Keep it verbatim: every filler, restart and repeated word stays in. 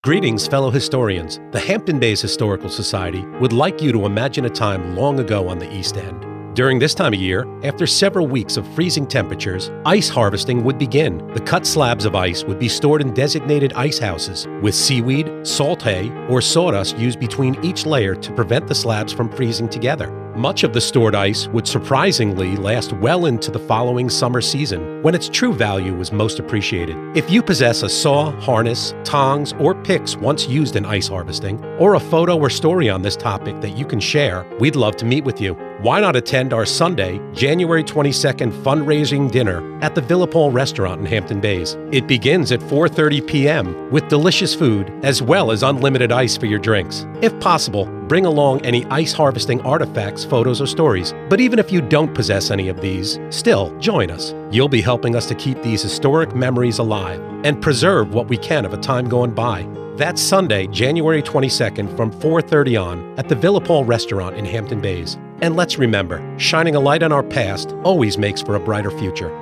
Greetings, fellow historians. The Hampton Bays Historical Society would like you to imagine a time long ago on the East End. During this time of year, after several weeks of freezing temperatures, ice harvesting would begin. The cut slabs of ice would be stored in designated ice houses, with seaweed, salt hay, or sawdust used between each layer to prevent the slabs from freezing together. Much of the stored ice would surprisingly last well into the following summer season, when its true value was most appreciated. If you possess a saw, harness, tongs, or picks once used in ice harvesting, or a photo or story on this topic that you can share, we'd love to meet with you. Why not attend our Sunday, January twenty-second fundraising dinner at the Villa Paul restaurant in Hampton Bays? It begins at four thirty p m with delicious food as well as unlimited ice for your drinks. If possible, bring along any ice harvesting artifacts, photos, or stories. But even if you don't possess any of these, still join us. You'll be helping us to keep these historic memories alive and preserve what we can of a time gone by. That's Sunday, January twenty-second from four thirty on at the Villa Paul restaurant in Hampton Bays. And let's remember, shining a light on our past always makes for a brighter future.